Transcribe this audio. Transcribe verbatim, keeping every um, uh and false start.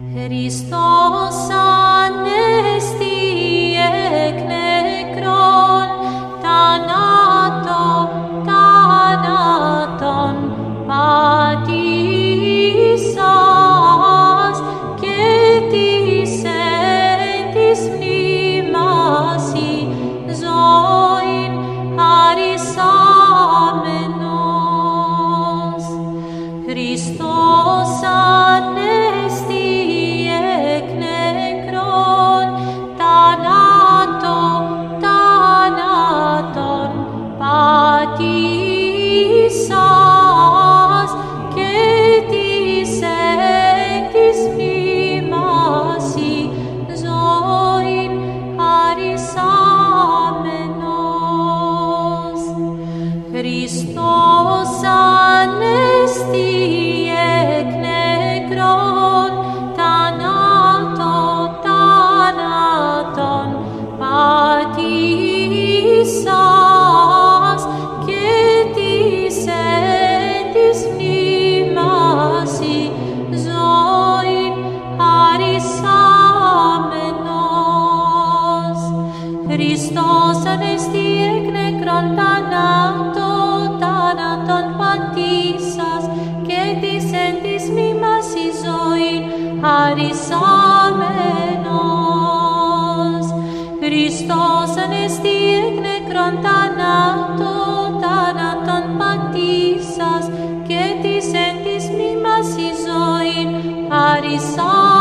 Χριστός ανέστη εκ νεκρών, θανάτω, θάνατον πατήσας και της εν της μνήμασι ζωήν χαρισάμενος. Χριστός ανέστη εκ νεκρών, θανάτω, θάνατον πατήσας και της εν της μνήμασι ζωήν χαρισάμενος. Χριστός ανέστη εκ νεκρών, θανάτω, θάνατον πατήσας και της εν της μνήμασι ζωήν χαρισάμενος. Χριστός ανέστη εκ νεκρών, θανάτω, θάνατον πατήσας και της εν της μνήμασι ζωήν χαρισάμενος. Χριστός ανέστη εκ νεκρών, θανάτω, θάνατον πατήσας και της εν της μνήμασι ζωήν χαρισάμενος.